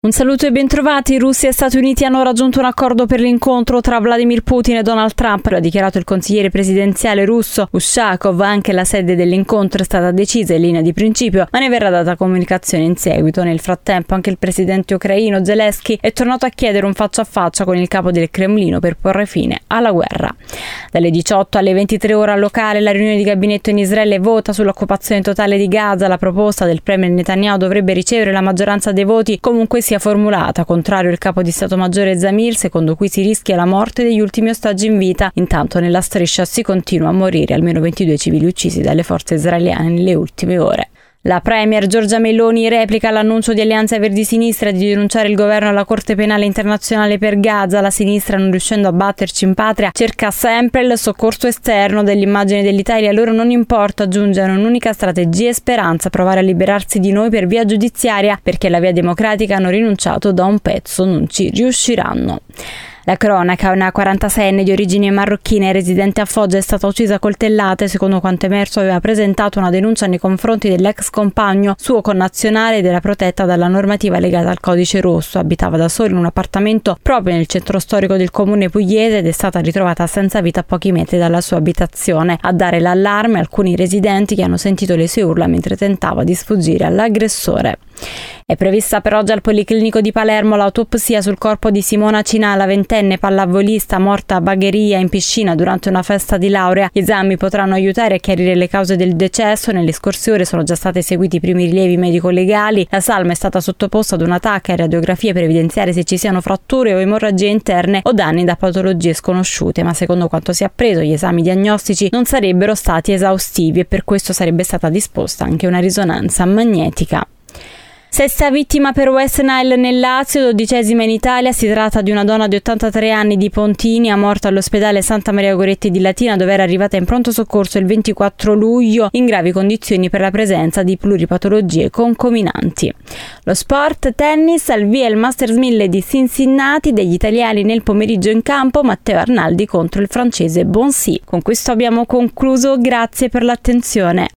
Un saluto e bentrovati. Russia e Stati Uniti hanno raggiunto un accordo per l'incontro tra Vladimir Putin e Donald Trump. Lo ha dichiarato il consigliere presidenziale russo Ushakov. Anche la sede dell'incontro è stata decisa in linea di principio, ma ne verrà data comunicazione in seguito. Nel frattempo anche il presidente ucraino Zelensky è tornato a chiedere un faccia a faccia con il capo del Cremlino per porre fine alla guerra. Dalle 18 alle 23 ora locale la riunione di gabinetto in Israele vota sull'occupazione totale di Gaza. La proposta del premier Netanyahu dovrebbe ricevere la maggioranza dei voti, comunque sia formulata. Contrario il capo di Stato Maggiore Zamir, secondo cui si rischia la morte degli ultimi ostaggi in vita. Intanto nella striscia si continua a morire, almeno 22 civili uccisi dalle forze israeliane nelle ultime ore. La premier Giorgia Meloni replica l'annuncio di Alleanza Verdi-Sinistra di denunciare il governo alla Corte Penale Internazionale per Gaza. La sinistra, non riuscendo a batterci in patria, cerca sempre il soccorso esterno dell'immagine dell'Italia. A loro non importa, aggiungono, un'unica strategia e speranza: provare a liberarsi di noi per via giudiziaria, perché alla via democratica hanno rinunciato da un pezzo, non ci riusciranno. La cronaca: una 46enne di origini marocchine residente a Foggia è stata uccisa a coltellate. Secondo quanto emerso, aveva presentato una denuncia nei confronti dell'ex compagno, suo connazionale, ed era protetta dalla normativa legata al codice rosso. Abitava da sola in un appartamento proprio nel centro storico del comune pugliese ed è stata ritrovata senza vita a pochi metri dalla sua abitazione. A dare l'allarme alcuni residenti che hanno sentito le sue urla mentre tentava di sfuggire all'aggressore. È prevista per oggi al Policlinico di Palermo l'autopsia sul corpo di Simona Cinà, la ventenne pallavolista morta a Bagheria in piscina durante una festa di laurea. Gli esami potranno aiutare a chiarire le cause del decesso. Nelle scorse ore sono già stati eseguiti i primi rilievi medico-legali. La salma è stata sottoposta ad una TAC e radiografie per evidenziare se ci siano fratture o emorragie interne o danni da patologie sconosciute, ma secondo quanto si è appreso gli esami diagnostici non sarebbero stati esaustivi e per questo sarebbe stata disposta anche una risonanza magnetica. Sesta vittima per West Nile nel Lazio, 12ª in Italia. Si tratta di una donna di 83 anni di Pontinia, morta all'ospedale Santa Maria Goretti di Latina, dove era arrivata in pronto soccorso il 24 luglio in gravi condizioni per la presenza di pluripatologie concominanti. Lo sport: tennis, al via il Masters 1000 di Cincinnati, degli italiani nel pomeriggio in campo, Matteo Arnaldi contro il francese Bonsi. Con questo abbiamo concluso, grazie per l'attenzione.